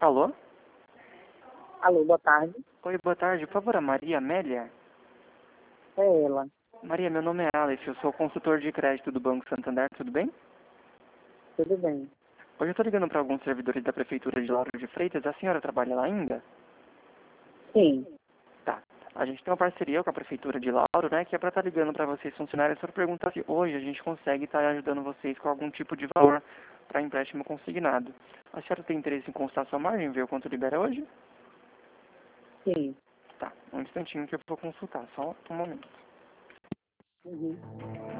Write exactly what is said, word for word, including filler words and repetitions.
Alô? Alô, boa tarde. Oi, boa tarde. Por favor, a Maria Amélia? É ela. Maria, meu nome é Alex, eu sou consultor de crédito do Banco Santander, tudo bem? Tudo bem. Hoje eu estou ligando para alguns servidores da Prefeitura de Lauro de Freitas. A senhora trabalha lá ainda? Sim. Tá. A gente tem uma parceria com a Prefeitura de Lauro, né, que é para estar ligando para vocês funcionários para perguntar se hoje a gente consegue estar ajudando vocês com algum tipo de valor para empréstimo consignado. A senhora tem interesse em constar sua margem, ver o quanto libera hoje? Sim. Tá, um instantinho que eu vou consultar, só um momento. Uhum.